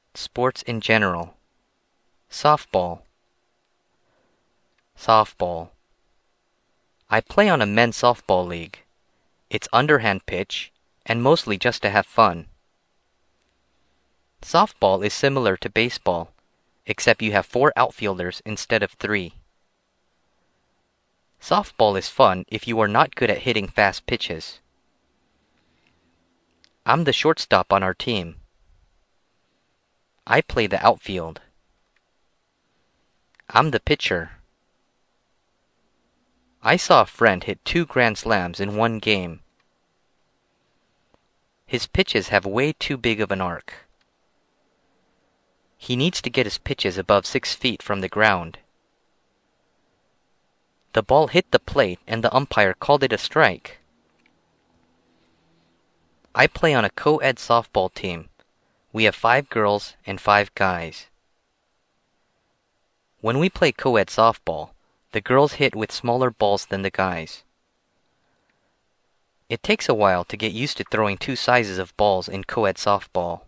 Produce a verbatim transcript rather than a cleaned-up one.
Sports in general. Softball. Softball. I play on a men's softball league. It's underhand pitch, and mostly just to have fun. Softball is similar to baseball, except you have four outfielders instead of three. Softball is fun if you are not good at hitting fast pitches. I'm the shortstop on our team. I play the outfield. I'm the pitcher. I saw a friend hit two grand slams in one game. His pitches have way too big of an arc. He needs to get his pitches above six feet from the ground. The ball hit the plate and the umpire called it a strike. I play on a co-ed softball team. We have five girls and five guys. When we play co-ed softball, the girls hit with smaller balls than the guys. It takes a while to get used to throwing two sizes of balls in co-ed softball.